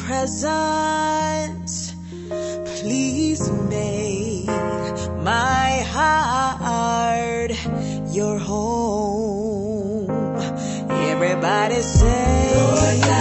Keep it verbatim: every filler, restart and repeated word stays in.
presence, please make my heart your home. Everybody say, Lord,